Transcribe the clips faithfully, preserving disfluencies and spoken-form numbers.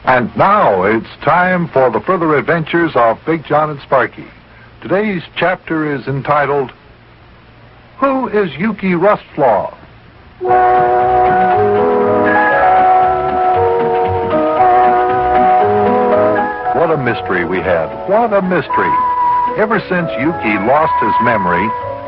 And now it's time for the further adventures of Big John and Sparky. Today's chapter is entitled, Who is Yukie Rustflaw? What a mystery we had. What a mystery. Ever since Yukie lost his memory,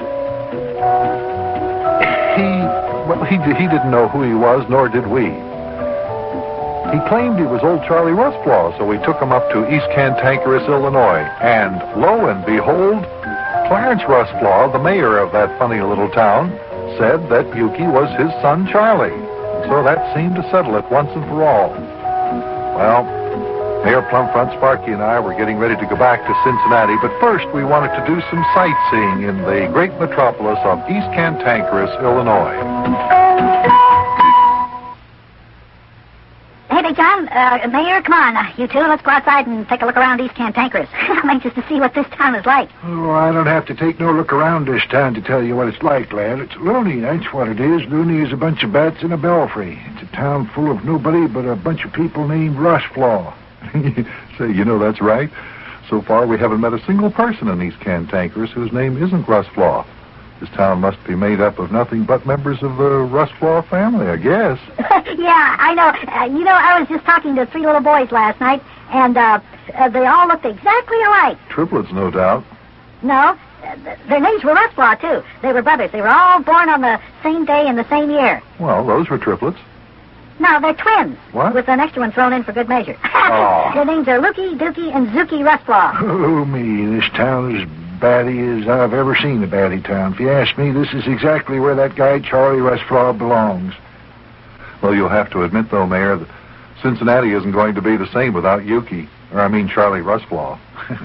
he, well, he, he didn't know who he was, nor did we. He claimed he was old Charlie Rustflaw, so we took him up to East Cantankerous, Illinois. And lo and behold, Clarence Rustflaw, the mayor of that funny little town, said that Yukie was his son Charlie. So that seemed to settle it once and for all. Well, Mayor Plumfront, Sparky, and I were getting ready to go back to Cincinnati, but first we wanted to do some sightseeing in the great metropolis of East Cantankerous, Illinois. Hey, Big John, uh, Mayor, come on, uh, you two, let's go outside and take a look around East Cantankerous. I'm anxious to see what this town is like. Oh, I don't have to take no look around this town to tell you what it's like, lad. It's loony, that's what it is. Loony is a bunch of bats in a belfry. It's a town full of nobody but a bunch of people named Rustflaw. Say, you know, that's right. So far, we haven't met a single person in East Cantankerous whose name isn't Rustflaw. This town must be made up of nothing but members of the Rustflaw family, I guess. Yeah, I know. Uh, you know, I was just talking to three little boys last night, and uh, uh, they all looked exactly alike. Triplets, no doubt. No, uh, th- their names were Rustflaw, too. They were brothers. They were all born on the same day in the same year. Well, those were triplets. No, they're twins. What? With an extra one thrown in for good measure. Oh. Their names are Lukey, Dookie, and Zuki Rustflaw. Oh, me, this town is batty as I've ever seen a batty town. If you ask me, this is exactly where that guy Charlie Rustflaw belongs. Well, you'll have to admit, though, Mayor, that Cincinnati isn't going to be the same without Yukie. Or, I mean, Charlie Rustflaw.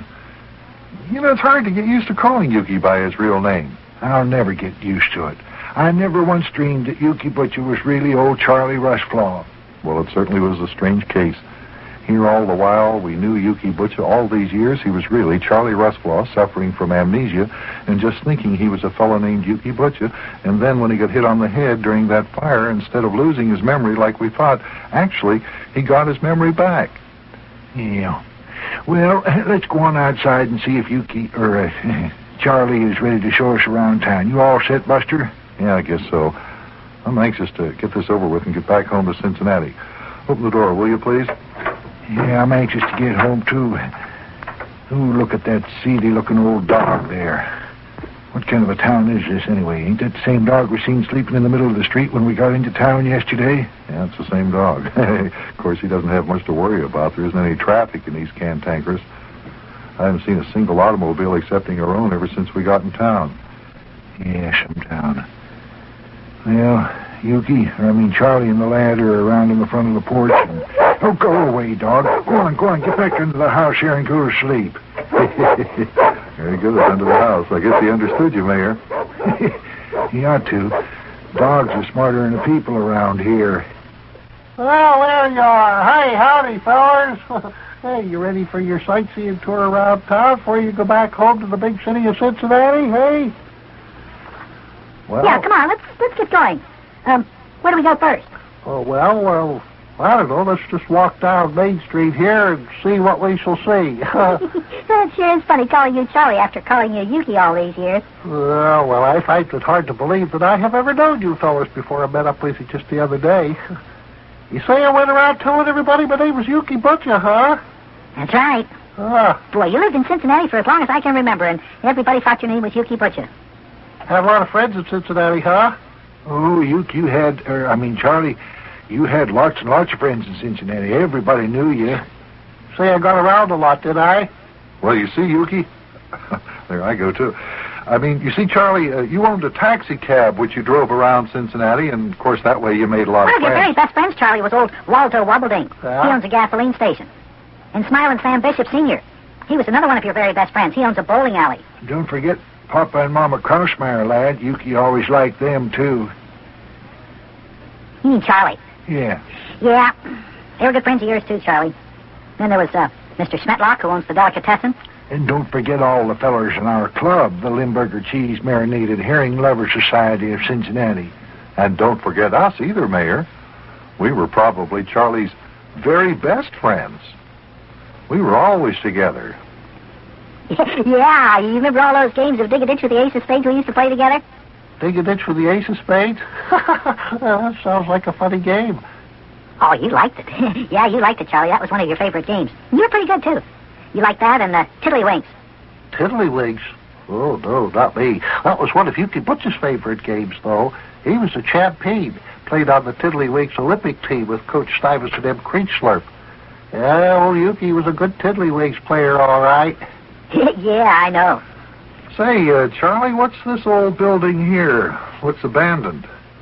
You know, it's hard to get used to calling Yukie by his real name. I'll never get used to it. I never once dreamed that Yukie Butcher was really old Charlie Rustflaw. Well, it certainly was a strange case. Here all the while we knew Yukie Butcher all these years, he was really Charlie Rustflaw suffering from amnesia and just thinking he was a fellow named Yukie Butcher. And then when he got hit on the head during that fire, instead of losing his memory like we thought, actually, he got his memory back. Yeah. Well, let's go on outside and see if Yukie, or uh, Charlie is ready to show us around town. You all set, Buster? Yeah, I guess so. I'm anxious to get this over with and get back home to Cincinnati. Open the door, will you, please? Yeah, I'm anxious to get home, too. Ooh, look at that seedy-looking old dog there. What kind of a town is this, anyway? Ain't that the same dog we seen sleeping in the middle of the street when we got into town yesterday? Yeah, it's the same dog. Of course, he doesn't have much to worry about. There isn't any traffic in East Cantankerous. I haven't seen a single automobile excepting our own ever since we got in town. Yeah, some town. Well, Yukie, or I mean Charlie and the lad are around in the front of the porch. And, oh, go away, dog. Go on, go on. Get back into the house here and go to sleep. Very good. Under the house. I guess he understood you, Mayor. He ought to. Dogs are smarter than the people around here. Well, there you are. Hey, howdy, fellas. Hey, you ready for your sightseeing tour around town before you go back home to the big city of Cincinnati, hey? Well, Yeah, come on, let's let's get going. Um, where do we go first? Oh, well, well, I don't know. Let's just walk down Main Street here and see what we shall see. It sure is funny calling you Charlie after calling you Yukie all these years. Well, well, I find it hard to believe that I have ever known you fellas before I met up with you just the other day. You say I went around telling everybody my name was Yukie Butcher, huh? That's right. Ah, Boy, you lived in Cincinnati for as long as I can remember, and everybody thought your name was Yukie Butcher. have a lot of friends in Cincinnati, huh? Oh, you you had, er, I mean, Charlie, you had lots and lots of friends in Cincinnati. Everybody knew you. Say I got around a lot, did I? Well, you see, Yukie, there I go, too. I mean, you see, Charlie, uh, you owned a taxi cab which you drove around Cincinnati, and, of course, that way you made a lot One of of your friends. very best friends, Charlie, was old Walter Wobbledink. Yeah? He owns a gasoline station. And Smiling Sam Bishop Senior He was another one of your very best friends. He owns a bowling alley. Don't forget Papa and Mama Krausmeyer, lad. Yukie always liked them, too. You mean Charlie? Yeah. Yeah. They were good friends of yours, too, Charlie. Then there was uh, Mister Schmetlock, who owns the delicatessen. And don't forget all the fellers in our club, the Limburger Cheese Marinated Herring Lover Society of Cincinnati. And don't forget us either, Mayor. We were probably Charlie's very best friends. We were always together. Yeah, you remember all those games of dig a ditch with the ace of spades we used to play together? Dig a ditch with the ace of spades? That sounds like a funny game. Oh, you liked it. Yeah, you liked it, Charlie. That was one of your favorite games. You were pretty good, too. You liked that and uh, Tiddlywinks. Tiddlywinks? Oh, no, not me. That was one of Yuki Butch's favorite games, though. He was a champion. Played on the Tiddlywinks Olympic team with Coach Stuyvesant M. Creechslurp. Yeah, old Yuki was a good Tiddlywinks player, all right. Yeah, I know. Say, uh, Charlie, what's this old building here? What's abandoned?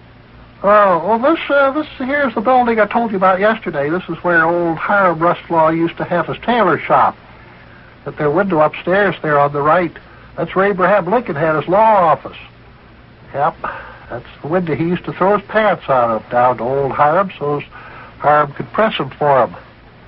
Oh, well, this, uh, this here's the building I told you about yesterday. This is where old Hiram Rustflaw used to have his tailor shop. At their window upstairs there on the right, that's where Abraham Lincoln had his law office. Yep, that's the window he used to throw his pants out of down to old Hiram so Hiram could press them for him.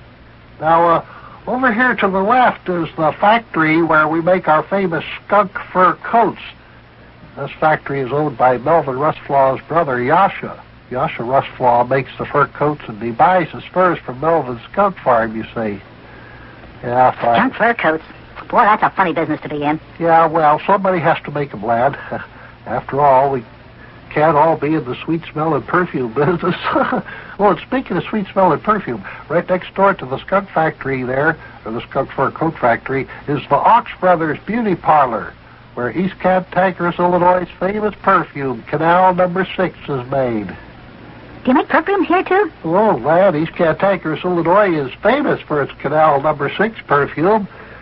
Now, uh, over here to the left is the factory where we make our famous skunk fur coats. This factory is owned by Melvin Rustflaw's brother, Yasha. Yasha Rustflaw makes the fur coats, and he buys his furs from Melvin's skunk farm, you see. Yeah, fine. Skunk fur coats? Boy, that's a funny business to be in. Yeah, well, somebody has to make them, lad. After all, we can't all be in the sweet smell and perfume business. Well, and speaking of sweet smell and perfume, right next door to the skunk factory there, or the skunk fur coat factory, is the Ox Brothers Beauty Parlor, where East Cantankerous, Illinois' famous perfume, Canal Number Six, is made. Do you make perfume here, too? Oh, lad, East Cantankerous, Illinois is famous for its Canal Number Six perfume.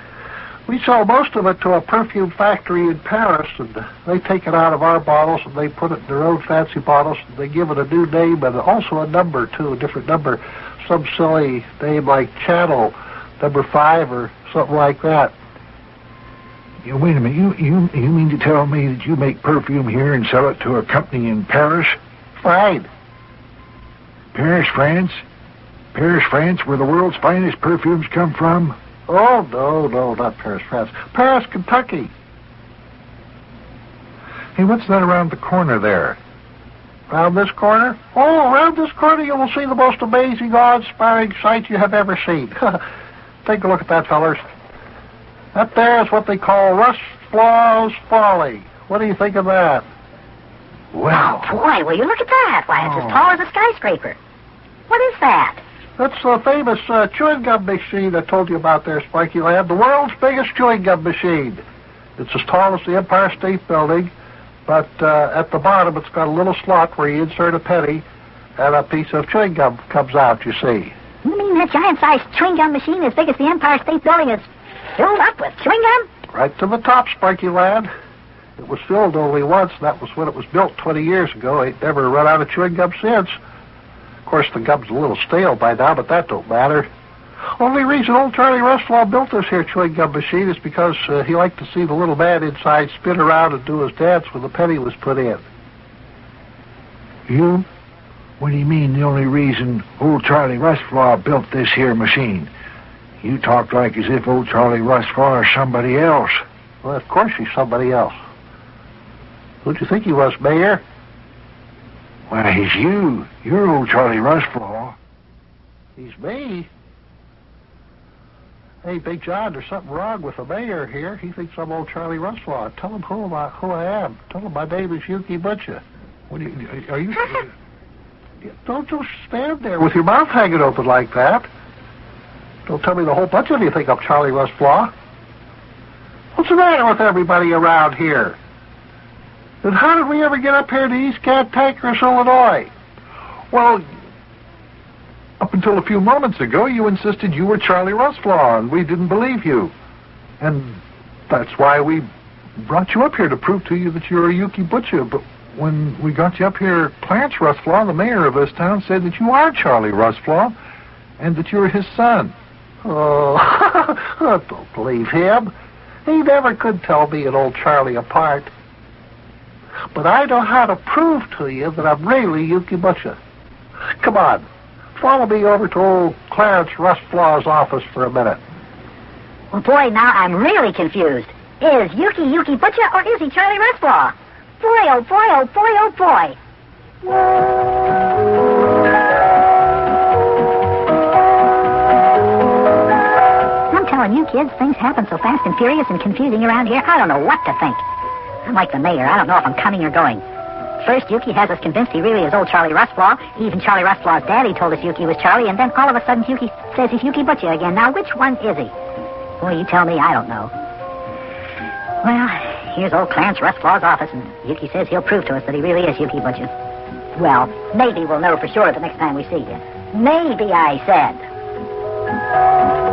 We sell most of it to a perfume factory in Paris, and they take it out of our bottles, and they put it in their own fancy bottles, and they give it a new name, and also a number, too, a different number, some silly name like Channel Number Five or something like that. You, wait a minute, you, you, you mean to tell me that you make perfume here and sell it to a company in Paris? Fine. Paris, France? Paris, France, where the world's finest perfumes come from? Oh, no, no, not Paris, France. Paris, Kentucky. Hey, what's that around the corner there? Around this corner? Oh, around this corner you will see the most amazing, awe-inspiring sight you have ever seen. Take a look at that, fellers. That there is what they call Rustflaw's Folly. What do you think of that? Wow. Oh, boy, will you look at that? Why, it's Oh. as tall as a skyscraper. What is that? That's the famous uh, chewing gum machine I told you about there, Sparky Lad. The world's biggest chewing gum machine. It's as tall as the Empire State Building, but uh, at the bottom it's got a little slot where you insert a penny and a piece of chewing gum comes out, you see. You mean that giant-sized chewing gum machine as big as the Empire State Building is filled up with chewing gum? Right to the top, Sparky Lad. It was filled only once, and that was when it was built twenty years ago. Ain't never run out of chewing gum since. Of course, the gum's a little stale by now, but that don't matter. Only reason old Charlie Rustflaw built this here chewing gum machine is because uh, he liked to see the little man inside spin around and do his dance when the penny was put in. You? What do you mean the only reason old Charlie Rustflaw built this here machine? You talk like as if old Charlie Rustflaw is somebody else. Well, of course he's somebody else. Who'd you think he was, Mayor? Why, he's you. You're old Charlie Rustflaw. He's me? Hey, Big John, there's something wrong with the mayor here. He thinks I'm old Charlie Rustflaw. Tell him who, I, who I am. Tell him my name is Yuki Butcher. What do you, are you... Don't just stand there with your mouth hanging open like that. Don't tell me the whole bunch of you think I'm Charlie Rustflaw. What's the matter with everybody around here? And how did we ever get up here to East Cantankerous, Illinois? Well, up until a few moments ago, you insisted you were Charlie Rustflaw, and we didn't believe you. And that's why we brought you up here, to prove to you that you're a Yuki Butcher. But when we got you up here, Clarence Rustflaw, the mayor of this town, said that you are Charlie Rustflaw, and that you're his son. Oh, I don't believe him. He never could tell me and old Charlie apart. But I know how to prove to you that I'm really Yuki Butcher. Come on, follow me over to old Clarence Rustflaw's office for a minute. Well, boy, now I'm really confused. Is Yuki Yuki Butcher, or is he Charlie Rustflaw? Boy, oh boy, oh boy, oh boy. kids, things happen so fast and furious and confusing around here, I don't know what to think. I'm like the mayor. I don't know if I'm coming or going. First, Yuki has us convinced he really is old Charlie Rustflaw. Even Charlie Rustflaw's daddy told us Yuki was Charlie, and then all of a sudden Yuki says he's Yuki Butcher again. Now, which one is he? Well, you tell me. I don't know. Well, here's old Clarence Rustflaw's office, and Yuki says he'll prove to us that he really is Yuki Butcher. Well, maybe we'll know for sure the next time we see you. Maybe, I said.